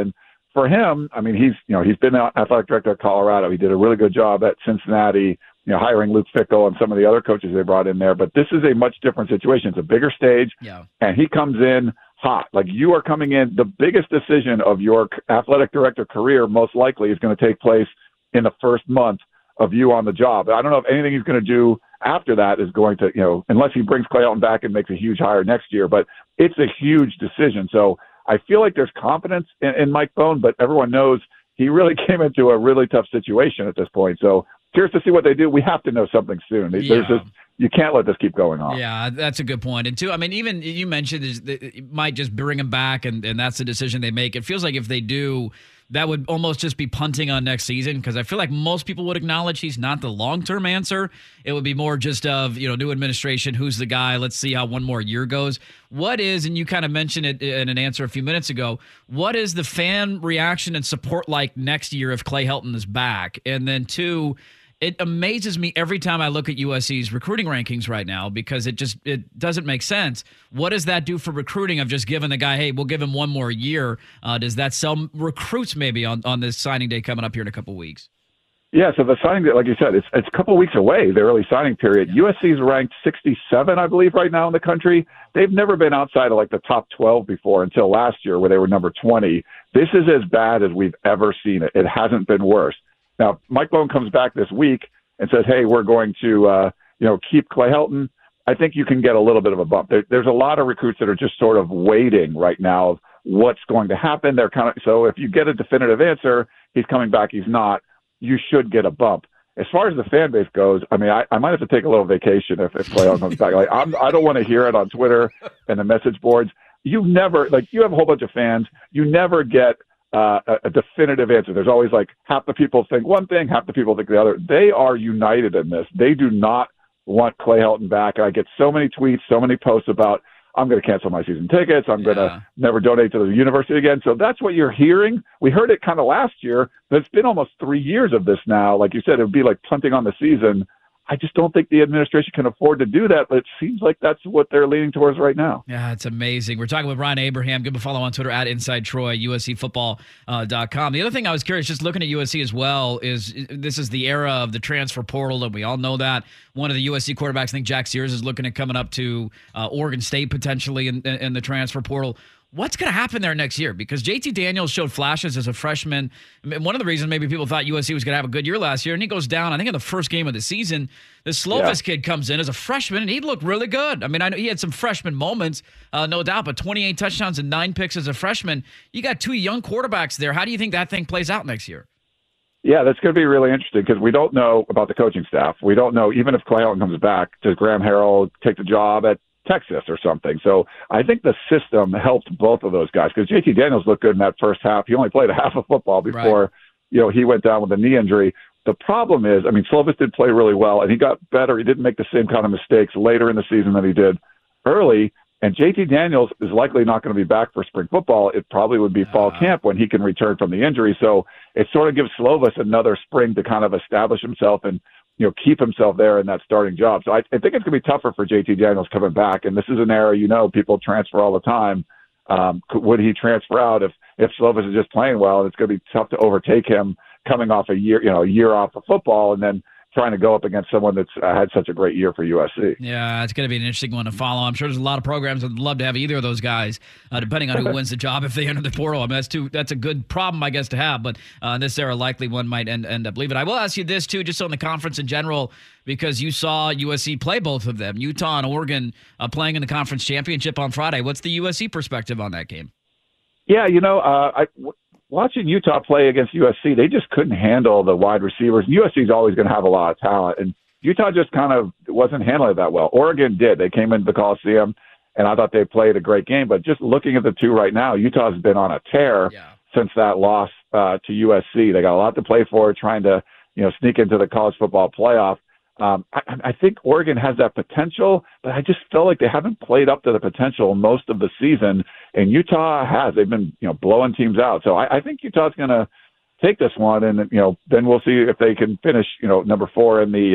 for him, I mean, he's you know he's been the athletic director at Colorado. He did a really good job at Cincinnati, you know, hiring Luke Fickell and some of the other coaches they brought in there. But this is a much different situation. It's a bigger stage, yeah. and he comes in hot. Like, you are coming in, the biggest decision of your athletic director career most likely is going to take place in the first month of you on the job. I don't know if anything he's going to do after that is going to, you know, unless he brings Clay Helton back and makes a huge hire next year, but it's a huge decision. So I feel like there's confidence in, in Mike Bohn, but everyone knows he really came into a really tough situation at this point. So curious to see what they do. We have to know something soon. There's Yeah. just, you can't let this keep going on. Yeah, that's a good point. And two, I mean, even you mentioned is that it might just bring him back, and, and that's the decision they make. It feels like if they do, that would almost just be punting on next season, because I feel like most people would acknowledge he's not the long-term answer. It would be more just of, you know, new administration, who's the guy, let's see how one more year goes. What is, and you kind of mentioned it in an answer a few minutes ago, what is the fan reaction and support like next year if Clay Helton is back? And then two, it amazes me every time I look at U S C's recruiting rankings right now, because it just it doesn't make sense. What does that do for recruiting of just giving the guy, hey, we'll give him one more year? Uh, does that sell recruits maybe on, on this signing day coming up here in a couple weeks? Yeah, so the signing day, like you said, it's it's a couple weeks away, the early signing period. Yeah. U S C's ranked sixty-seven, I believe, right now in the country. They've never been outside of like the top twelve before until last year, where they were number twenty. This is as bad as we've ever seen it. It hasn't been worse. Now, Mike Bohn comes back this week and says, hey, we're going to, uh, you know, keep Clay Helton. I think you can get a little bit of a bump. There, there's a lot of recruits that are just sort of waiting right now of what's going to happen. They're kind of, so if you get a definitive answer, he's coming back, he's not, you should get a bump. As far as the fan base goes, I mean, I, I might have to take a little vacation if, if Clay Helton comes back. Like, I'm, I don't want to hear it on Twitter and the message boards. You never, like, you have a whole bunch of fans. You never get Uh, a, a definitive answer. There's always like half the people think one thing, half the people think the other. They are united in this. They do not want Clay Helton back. I get so many tweets, so many posts about, I'm going to cancel my season tickets. I'm yeah. going to never donate to the university again. So that's what you're hearing. We heard it kind of last year, but it's been almost three years of this now. Like you said, it would be like punting on the season. I just don't think the administration can afford to do that, but it seems like that's what they're leaning towards right now. Yeah, it's amazing. We're talking with Ryan Abraham. Give him a follow on Twitter at Inside Troy, U S C football dot com. The other thing I was curious, just looking at U S C as well, is this is the era of the transfer portal, and we all know that. One of the U S C quarterbacks, I think Jack Sears, is looking at coming up to uh, Oregon State potentially in, in the transfer portal. What's going to happen there next year? Because J T Daniels showed flashes as a freshman. One of the reasons maybe people thought U S C was going to have a good year last year, and he goes down, I think, in the first game of the season. The Slovis yeah. kid comes in as a freshman, and he looked really good. I mean, I know he had some freshman moments, uh, no doubt, but twenty-eight touchdowns and nine picks as a freshman. You got two young quarterbacks there. How do you think that thing plays out next year? Yeah, that's going to be really interesting, because we don't know about the coaching staff. We don't know, even if Clay Helton comes back, does Graham Harrell take the job at Texas or something? So I think the system helped both of those guys, because J T Daniels looked good in that first half. He only played a half of football before, right. you know, he went down with a knee injury. The problem is, I mean, Slovis did play really well, and he got better. He didn't make the same kind of mistakes later in the season than he did early. And J T Daniels is likely not going to be back for spring football. It probably would be uh, fall camp when he can return from the injury. So it sort of gives Slovis another spring to kind of establish himself and, you know, keep himself there in that starting job. So I, I think it's going to be tougher for J T Daniels coming back. And this is an era, you know, people transfer all the time. Um, would he transfer out if, if Slovis is just playing well? It's going to be tough to overtake him coming off a year, you know, a year off of football, and then trying to go up against someone that's uh, had such a great year for U S C. Yeah, it's going to be an interesting one to follow. I'm sure there's a lot of programs that would love to have either of those guys, uh, depending on who wins the job if they enter the portal. I mean, that's too, that's a good problem, I guess, to have, but uh, this era likely one might end, end up leaving. I will ask you this, too, just on the conference in general, because you saw U S C play both of them, Utah and Oregon, uh, playing in the conference championship on Friday. What's the U S C perspective on that game? Yeah, you know, uh, I... W- Watching Utah play against U S C, they just couldn't handle the wide receivers. U S C is always going to have a lot of talent, and Utah just kind of wasn't handling it that well. Oregon did. They came into the Coliseum, and I thought they played a great game. But just looking at the two right now, Utah's been on a tear yeah. since that loss uh, to U S C. They got a lot to play for, trying to you know sneak into the college football playoff. Um, I, I think Oregon has that potential, but I just feel like they haven't played up to the potential most of the season, and Utah has. They've been, you know, blowing teams out. So I, I think Utah's going to take this one, and you know, then we'll see if they can finish, you know, number four in the uh,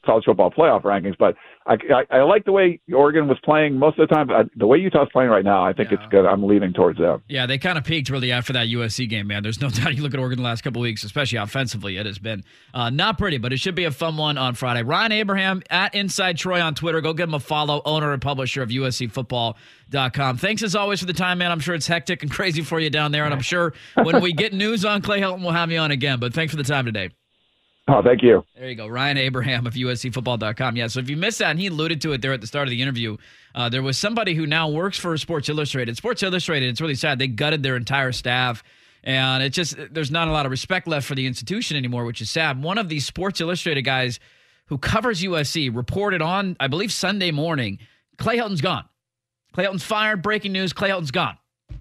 college football playoff rankings. But I, I, I like the way Oregon was playing most of the time. I, the way Utah's playing right now, I think yeah. it's good. I'm leaning towards them. Yeah, they kind of peaked really after that U S C game, man. There's no doubt. You look at Oregon the last couple of weeks, especially offensively, it has been uh, not pretty, but it should be a fun one on Friday. Ryan Abraham at Inside Troy on Twitter. Go give him a follow. Owner and publisher of U S C football dot com. Thanks as always for the time, man. I'm sure it's hectic and crazy for you down there, and I'm sure when we get news on Clay Helton, we'll have you on again. But thanks for the time today. Oh, thank you. There you go. Ryan Abraham of U S C football dot com. Yeah, so if you missed that, and he alluded to it there at the start of the interview, uh, there was somebody who now works for Sports Illustrated. Sports Illustrated, it's really sad. They gutted their entire staff, and it just there's not a lot of respect left for the institution anymore, which is sad. One of these Sports Illustrated guys who covers U S C reported on, I believe, Sunday morning, Clay Helton's gone. Clay Helton's fired. Breaking news, Clay Helton's gone.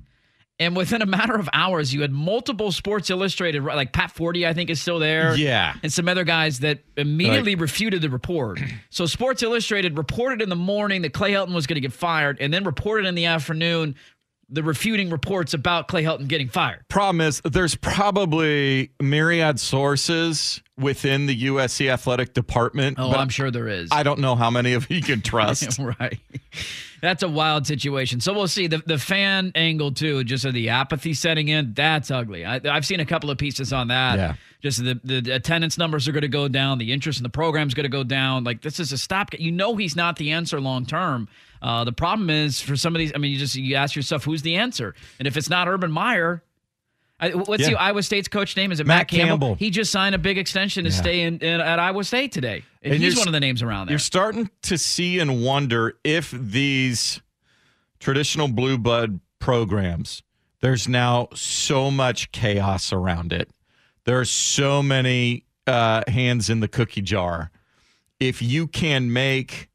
And within a matter of hours, you had multiple Sports Illustrated, like Pat Forty, I think, is still there. Yeah. And some other guys that immediately like, refuted the report. So Sports Illustrated reported in the morning that Clay Helton was going to get fired, and then reported in the afternoon the refuting reports about Clay Helton getting fired. Problem is, there's probably myriad sources within the U S C athletic department. Oh, but I'm sure there is. I don't know how many of you can trust. Right. That's a wild situation. So we'll see. The the fan angle, too, just of the apathy setting in, that's ugly. I, I've seen a couple of pieces on that. Yeah. Just the, the attendance numbers are going to go down. The interest in the program is going to go down. Like, this is a stop. You know he's not the answer long term. Uh, the problem is for some of these, I mean, you just you ask yourself, who's the answer? And if it's not Urban Meyer, I, what's yeah. the Iowa State's coach name? Is it Matt, Matt Campbell? Campbell? He just signed a big extension to yeah. stay in, in at Iowa State today. And, and he's one of the names around there. You're starting to see and wonder if these traditional blue blood programs, there's now so much chaos around it. There are so many uh, hands in the cookie jar. If you can make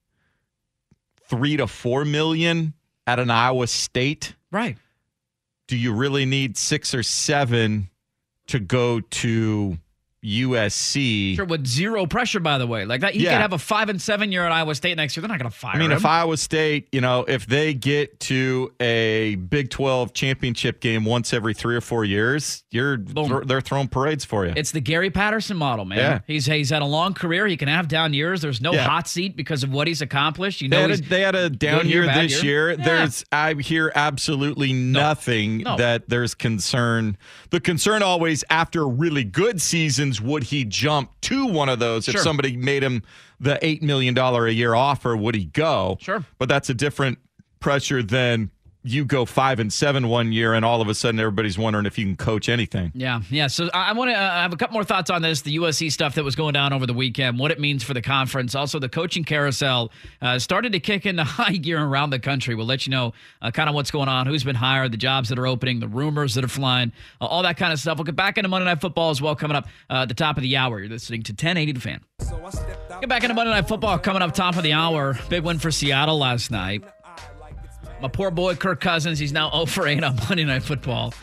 three to four million at an Iowa State, right? Do you really need six or seven to go to U S C? Sure, with zero pressure, by the way. Like that, he yeah. could have a five and seven year at Iowa State next year. They're not going to fire I mean, him. if Iowa State, you know, if they get to a Big twelve championship game once every three or four years, you're th- they're throwing parades for you. It's the Gary Patterson model, man. Yeah. He's he's had a long career. He can have down years. There's no yeah. hot seat because of what he's accomplished. You they know, had, he's a, they had a down year, year this year. year. Yeah. There's I hear absolutely nothing No. No. that there's concern. The concern always after really good seasons, would he jump to one of those? If Sure. somebody made him the eight million dollars a year offer, would he go? Sure. But that's a different pressure than you go five and seven one year and all of a sudden everybody's wondering if you can coach anything. Yeah, yeah. So I, I want to uh, have a couple more thoughts on this, the U S C stuff that was going down over the weekend, what it means for the conference. Also, the coaching carousel uh, started to kick into high gear around the country. We'll let you know uh, kind of what's going on, who's been hired, the jobs that are opening, the rumors that are flying, uh, all that kind of stuff. We'll get back into Monday Night Football as well coming up uh, at the top of the hour. You're listening to ten eighty The Fan. Get back into Monday Night Football coming up top of the hour. Big win for Seattle last night. My poor boy Kirk Cousins, he's now oh for eight on Monday Night Football.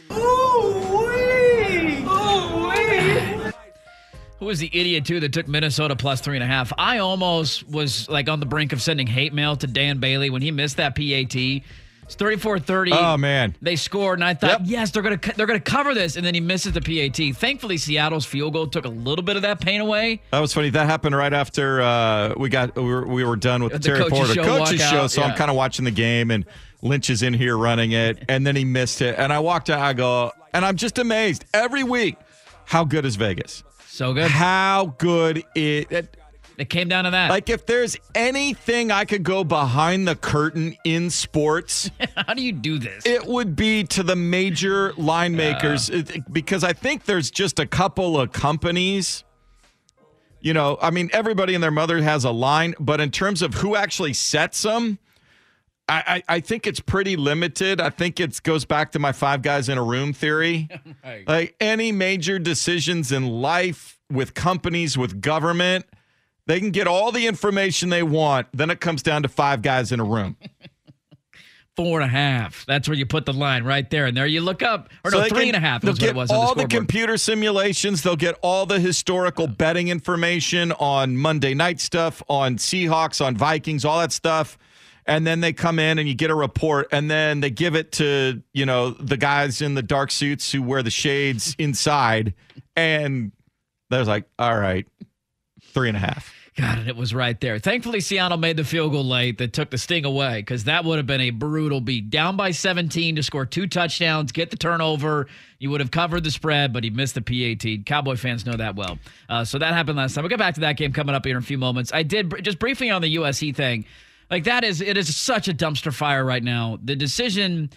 Ooh-wee! Ooh-wee! Who was the idiot, too, that took Minnesota plus three and a half? I almost was, like, on the brink of sending hate mail to Dan Bailey when he missed that P A T. It's thirty-four thirty. Oh, man. They scored, and I thought, yep. yes, they're going to they're gonna cover this, and then he misses the P A T. Thankfully, Seattle's field goal took a little bit of that pain away. That was funny. That happened right after uh, we got we were, we were done with the, the Terry coach's Porter show coach's show. Out, so yeah. I'm kind of watching the game, and Lynch is in here running it, and then he missed it. And I walked out, I go, and I'm just amazed every week. How good is Vegas? So good. How good it, it It came down to that. Like, if there's anything I could go behind the curtain in sports, how do you do this? It would be to the major line makers, uh, because I think there's just a couple of companies. You know, I mean, everybody and their mother has a line, but in terms of who actually sets them, I, I, I think it's pretty limited. I think it goes back to my five guys in a room theory. Right. Like, any major decisions in life with companies, with government, they can get all the information they want. Then it comes down to five guys in a room. Four and a half. That's where you put the line right there. And there you look up. Or so no, three can, and a half. They'll Is get what it was all on the, the computer simulations. They'll get all the historical betting information on Monday night stuff, on Seahawks, on Vikings, all that stuff. And then they come in and you get a report, and then they give it to, you know, the guys in the dark suits who wear the shades inside. And they're like, all right, Three and a half. God, and it was right there. Thankfully, Seattle made the field goal late that took the sting away because that would have been a brutal beat. Down by seventeen to score two touchdowns, get the turnover. You would have covered the spread, but he missed the P A T. Cowboy fans know that well. Uh, so that happened last time. We'll get back to that game coming up here in a few moments. I did, just briefly on the U S C thing, like that is, it is such a dumpster fire right now. The decision...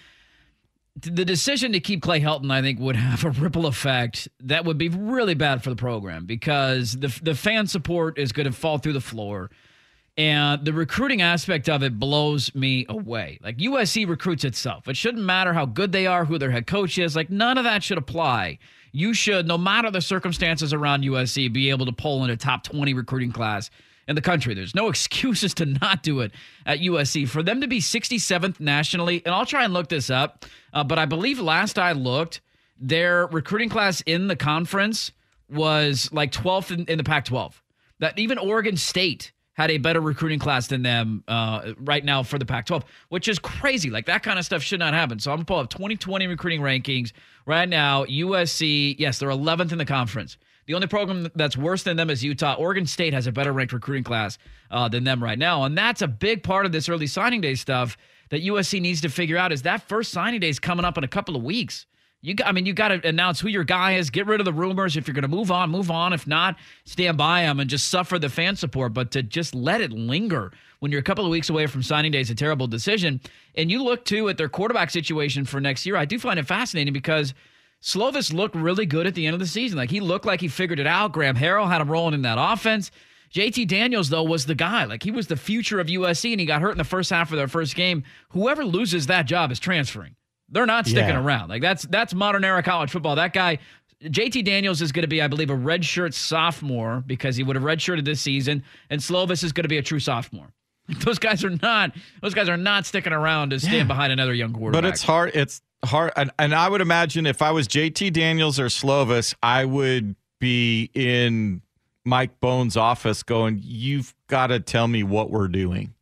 The decision to keep Clay Helton, I think, would have a ripple effect that would be really bad for the program because the the fan support is going to fall through the floor. And the recruiting aspect of it blows me away. Like, U S C recruits itself. It shouldn't matter how good they are, who their head coach is. Like, none of that should apply. You should, no matter the circumstances around U S C, be able to pull in a top twenty recruiting class in the country. There's no excuses to not do it at U S C. For them to be sixty-seventh nationally, and I'll try and look this up, uh, but I believe last I looked, their recruiting class in the conference was like twelfth in, in the Pac twelve. That even Oregon State had a better recruiting class than them uh, right now for the Pac twelve, which is crazy. Like, that kind of stuff should not happen. So I'm going to pull up twenty twenty recruiting rankings. Right now, U S C, yes, they're eleventh in the conference. The only program that's worse than them is Utah. Oregon State has a better ranked recruiting class uh, than them right now. And that's a big part of this early signing day stuff that U S C needs to figure out is that first signing day is coming up in a couple of weeks. You got, I mean, you got to announce who your guy is, get rid of the rumors. If you're going to move on, move on. If not, stand by them and just suffer the fan support. But to just let it linger when you're a couple of weeks away from signing day is a terrible decision. And you look, too, at their quarterback situation for next year. I do find it fascinating because Slovis looked really good at the end of the season. Like, he looked like he figured it out. Graham Harrell had him rolling in that offense. J T Daniels, though, was the guy. Like, he was the future of U S C, and he got hurt in the first half of their first game. Whoever loses that job is transferring. They're not sticking yeah. around. Like, that's that's modern era college football. That guy, J T Daniels, is going to be, I believe, a redshirt sophomore because he would have redshirted this season, and Slovis is going to be a true sophomore. Those guys are not. Those guys are not sticking around to stand yeah. behind another young quarterback. But it's hard. It's hard, and, and I would imagine if I was J T Daniels or Slovis, I would be in Mike Bohn's office going, "You've got to tell me what we're doing."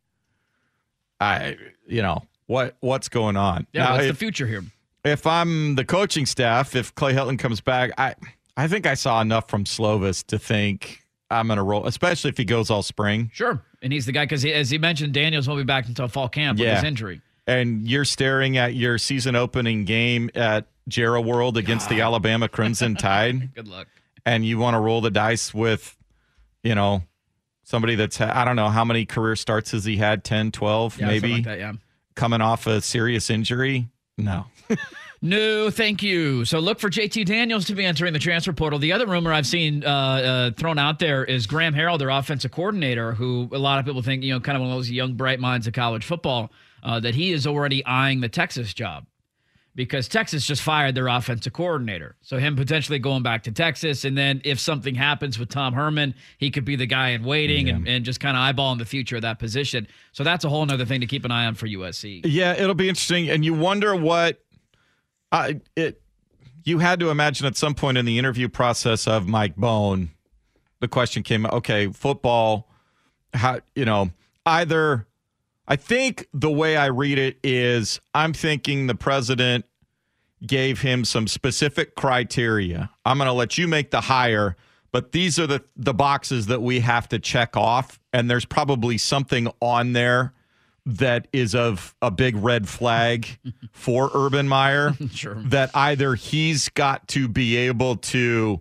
I, you know, what what's going on? Yeah, now, what's if, the future here? If I'm the coaching staff, if Clay Helton comes back, I I think I saw enough from Slovis to think I'm going to roll, especially if he goes all spring. Sure, and he's the guy because, as he mentioned, Daniels won't be back until fall camp with yeah. his injury. And you're staring at your season opening game at Jarrah World against God. the Alabama Crimson Tide. Good luck. And you want to roll the dice with, you know, somebody that's, I don't know, how many career starts has he had? ten, twelve, yeah, maybe? Like that, yeah. Coming off a serious injury? No. No, thank you. So look for J T Daniels to be entering the transfer portal. The other rumor I've seen uh, uh, thrown out there is Graham Harrell, their offensive coordinator, who a lot of people think, you know, kind of one of those young, bright minds of college football, uh, that he is already eyeing the Texas job because Texas just fired their offensive coordinator. So him potentially going back to Texas, and then if something happens with Tom Herman, he could be the guy in waiting yeah. and, and just kind of eyeballing the future of that position. So that's a whole other thing to keep an eye on for U S C. Yeah, it'll be interesting. And you wonder what uh, it. You had to imagine at some point in the interview process of Mike Bohn, the question came, okay, football, how, you know, either – I think the way I read it is I'm thinking the president gave him some specific criteria. I'm going to let you make the hire, but these are the, the boxes that we have to check off. And there's probably something on there that is of a big red flag for Urban Meyer sure. that either he's got to be able to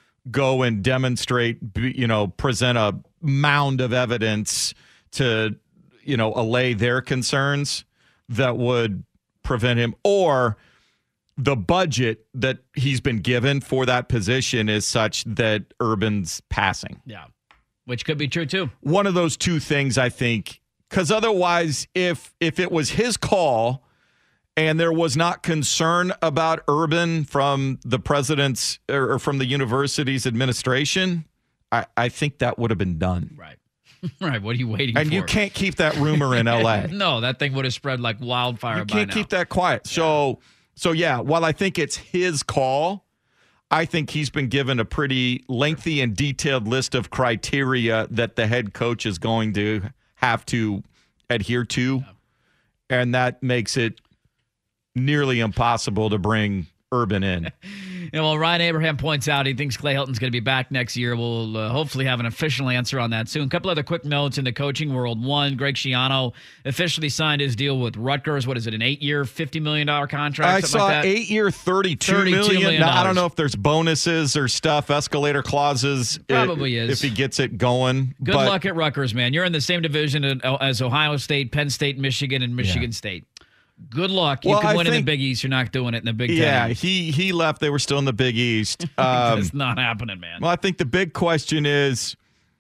go and demonstrate, you know, present a mound of evidence to, you know, allay their concerns that would prevent him, or the budget that he's been given for that position is such that Urban's passing. Yeah, which could be true too. One of those two things, I think, because otherwise, if if it was his call and there was not concern about Urban from the president's or, or from the university's administration, I, I think that would have been done. Right. Right, what are you waiting and for? And you can't keep that rumor in L A. No, that thing would have spread like wildfire you by can't now. keep that quiet. Yeah. So, so yeah, while I think it's his call, I think he's been given a pretty lengthy and detailed list of criteria that the head coach is going to have to adhere to, yeah. and that makes it nearly impossible to bring Urban in. And while Ryan Abraham points out he thinks Clay Helton's going to be back next year, we'll uh, hopefully have an official answer on that soon. A couple other quick notes in the coaching world. One, Greg Schiano officially signed his deal with Rutgers. What is it, an eight-year, fifty million dollars contract? I something saw like that? eight-year, thirty-two, thirty-two million. million Now, I don't know if there's bonuses or stuff, escalator clauses. Probably it, is. If he gets it going. Good but, luck at Rutgers, man. You're in the same division as Ohio State, Penn State, Michigan, and Michigan yeah. State. Good luck. You well, can I win think, in the Big East. You're not doing it in the Big Ten. Yeah, he he left. They were still in the Big East. Um, it's not happening, man. Well, I think the big question is,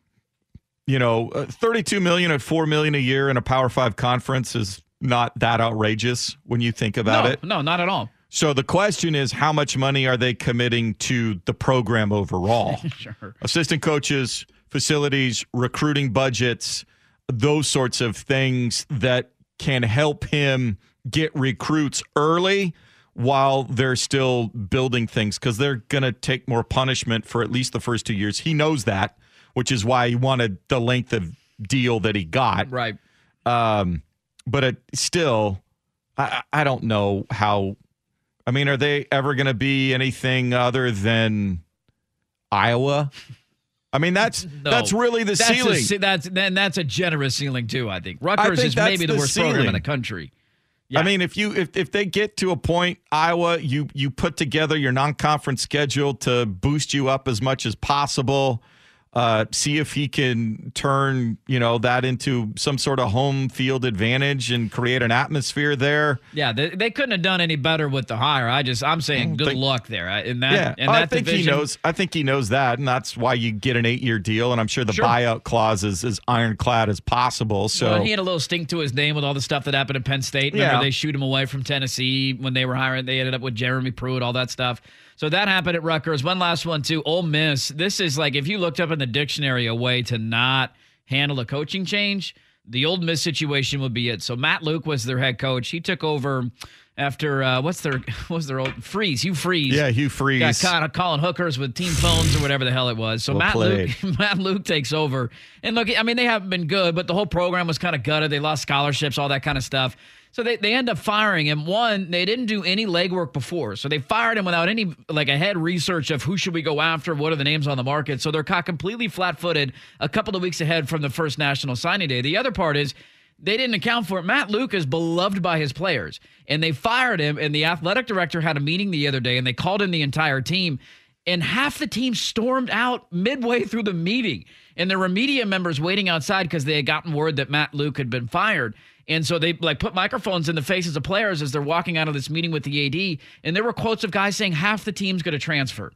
you know, uh, thirty-two million dollars at four million dollars a year in a Power Five conference is not that outrageous when you think about no, it. No, not at all. So the question is, how much money are they committing to the program overall? Sure. Assistant coaches, facilities, recruiting budgets, those sorts of things that can help him get recruits early while they're still building things, because they're going to take more punishment for at least the first two years. He knows that, which is why he wanted the length of deal that he got. Right. Um, but it still, I, I don't know how. I mean, are they ever going to be anything other than Iowa? I mean, that's no, that's really the that's ceiling. A, that's then that's a generous ceiling too. I think Rutgers I think is maybe the, the worst ceiling. program in the country. Yeah. I mean, if you if, if they get to a point, Iowa, you you put together your non-conference schedule to boost you up as much as possible. Uh, see if he can turn, you know, that into some sort of home field advantage and create an atmosphere there. Yeah, they, they couldn't have done any better with the hire. I just, I'm saying, good think, luck there in that. Yeah, in that I think division. he knows. I think he knows that, and that's why you get an eight-year deal. And I'm sure the sure. buyout clause is as ironclad as possible. So well, he had a little stink to his name with all the stuff that happened in Penn State. Remember, yeah. they shoot him away from Tennessee when they were hiring. They ended up with Jeremy Pruitt, all that stuff. So that happened at Rutgers. One last one, too. Ole Miss. This is like, if you looked up in the dictionary a way to not handle a coaching change, the Ole Miss situation would be it. So Matt Luke was their head coach. He took over after, uh, what's their, what was their old, Freeze, Hugh Freeze. Yeah, Hugh Freeze. Got caught of calling hookers with team phones or whatever the hell it was. So well Matt played. Luke, Matt Luke takes over. And look, I mean, they haven't been good, but the whole program was kind of gutted. They lost scholarships, all that kind of stuff. So they, they end up firing him. One, they didn't do any legwork before. So they fired him without any like ahead research of who should we go after, what are the names on the market. So they're caught completely flat-footed a couple of weeks ahead from the first national signing day. The other part is they didn't account for it. Matt Luke is beloved by his players, and they fired him, and the athletic director had a meeting the other day, and they called in the entire team, and half the team stormed out midway through the meeting. And there were media members waiting outside because they had gotten word that Matt Luke had been fired. And so they like put microphones in the faces of players as they're walking out of this meeting with the A D. And there were quotes of guys saying half the team's going to transfer.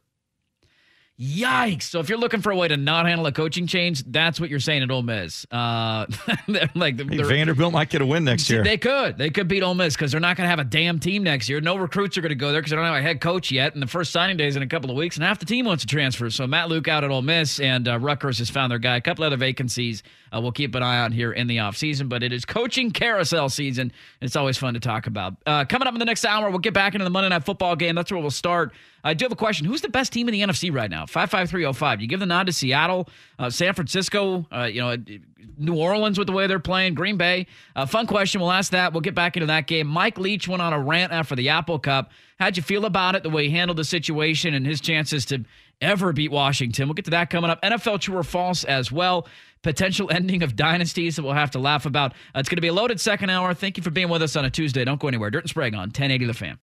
Yikes. So if you're looking for a way to not handle a coaching change, that's what you're saying at Ole Miss. Uh, like hey, Vanderbilt might get a win next year. They could. They could beat Ole Miss because they're not going to have a damn team next year. No recruits are going to go there because they don't have a head coach yet. And the first signing day is in a couple of weeks, and half the team wants to transfer. So Matt Luke out at Ole Miss, and uh, Rutgers has found their guy. A couple other vacancies uh, we'll keep an eye on here in the offseason, but it is coaching carousel season. It's always fun to talk about. Uh, coming up in the next hour, we'll get back into the Monday Night Football game. That's where we'll start. I do have a question. Who's the best team in the N F C right now? five five three oh five. You give the nod to Seattle, uh, San Francisco, uh, you know, New Orleans with the way they're playing, Green Bay. Uh, fun question. We'll ask that. We'll get back into that game. Mike Leach went on a rant after the Apple Cup. How'd you feel about it, the way he handled the situation and his chances to ever beat Washington? We'll get to that coming up. N F L true or false as well. Potential ending of dynasties that we'll have to laugh about. Uh, it's going to be a loaded second hour. Thank you for being with us on a Tuesday. Don't go anywhere. Dirt and Sprague on ten eighty The Fan.